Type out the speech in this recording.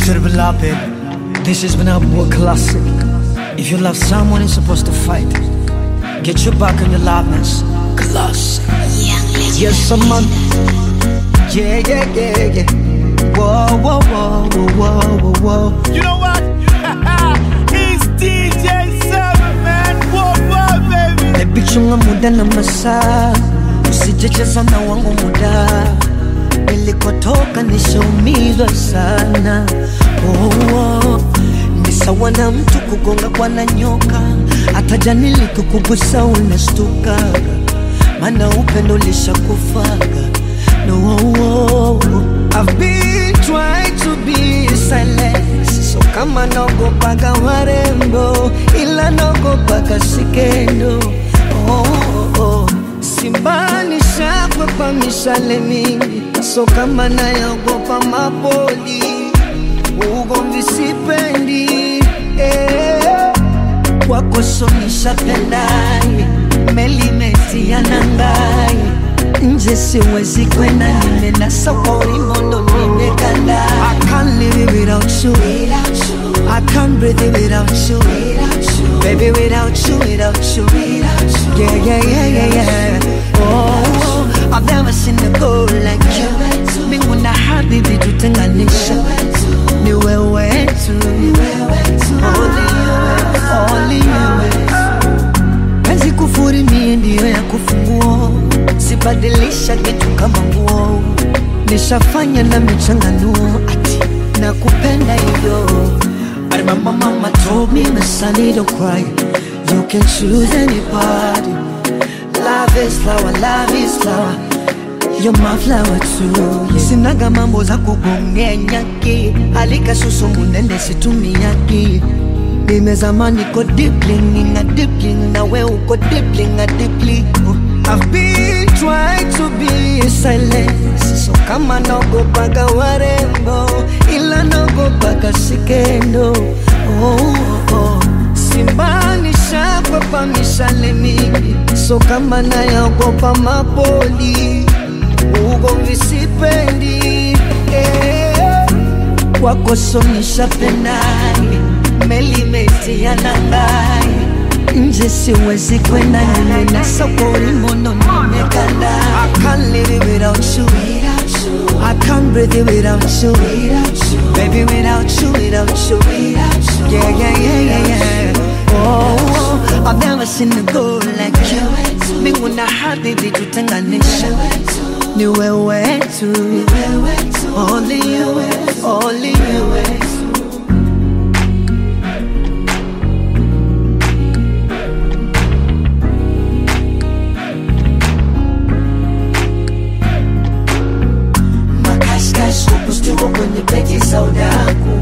To the beloved, this has been a war classic. If you love someone, you're supposed to fight. Get your back on your loveness. Classic. Yes, someone. Yeah, yeah, yeah, yeah. Whoa, whoa, whoa, whoa, whoa, whoa. You know what? It's DJ Seven, man. Whoa, whoa, baby. Baby, chunga muda na masaa, usijecheza na wangu muda. Nilikotoka nishaumizwa sana. Oh, oh. Ni sawa na mtu kugonga kwa na nyoka, hata jani likukugusa unastuka, mana upendo ulishakufaga. No, oh, oh. I've been trying to be silent, so kama naogopaga warembo, ila naogopaga sikendo. Oh, oh, oh. Simbani shakwe pa mishale mingi, so kama naogopa mapoli, ugomvi sipendi. Kwako so nishapendai, melimeti ya nangai, nje siwezi kwenda, nimenasa kwa ulimondo nimekanda. I can't live without you, I can't breathe without you, baby without you, without you. Yeah, yeah, yeah, yeah, yeah. Oh, I've never seen a girl like you. Mingu na habibi tutenganisha, ni wewe tu, only you. Penzi kufuri mie ndiyo ya kufunguo, sibadilisha kitu kama nguo. Nishafanya na michanganuo, ati na kupenda hivyo. I remember mama told me, my sonny, don't cry, you can choose anybody. Love is flower, love is flower, you're my flower too. Sinaga mambo za kugongea nyaki, alika susu munende situmi yaki. Nimezama niko deeply, ninga deeply, na we uko deeply, nga deeply. I've been trying to be silent, so kama naogopaga warembo, ila naogopaga sikendo. Oh, oh. Simbani shakwe pa mishale mingi, so kama naogopa mapoli, ugomvi sipendi. Kwako so nishapendai, melimeti ya nangai, nje siwezi kwenda, nimenasa kwa ulimondo nimekanda. I can't live without you, I can't breathe without you, baby without you, without you. Yeah, yeah, yeah, yeah, yeah. Oh, I've never seen a girl like you. Mingu na habibi tutenganisha, ni wewe tu, only you, only you. Kwenye peti saudaku,